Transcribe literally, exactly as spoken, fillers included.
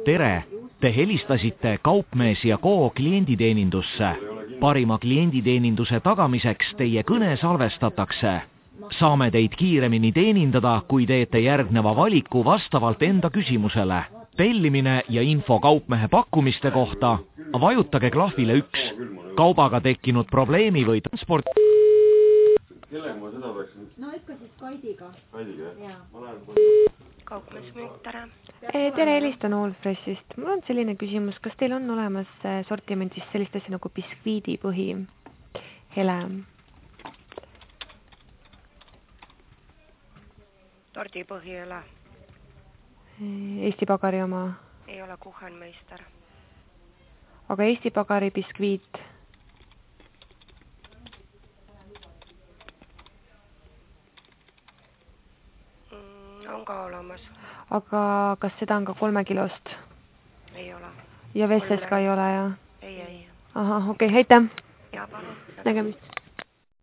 tere, te helistasite Kaupmees ja Co klienditeenindusse. Parima klienditeeninduse tagamiseks teie kõne salvestatakse. Saame teid kiiremini teenindada, kui teete järgneva valiku vastavalt enda küsimusele. Tellimine ja info kaupmehe pakkumiste kohta. Vajutage klahvile üks. Kaubaga tekkinud probleemi või transport... Kellega ma seda peaksin? No ikka siis Kaidiga. Kaidiga, jah? Kaupmeesmüük, tere. Tere, helistan Allfreshist. Mul on selline küsimus, kas teil on olemas sortimendis sellist asja nagu biskviidipõhi hele? Tordipõhi hele? Eesti Pagari oma? Ei ole Kuchenmeister. Aga Eesti Pagari biskviit? On ka olemas. Aga kas seda on ka kolme kilost? Ei ole. Ja Vesses ka ei ole, ja? Ei, ei. Aha, okei, okay, aitäh. Ja, palun. Nägemist.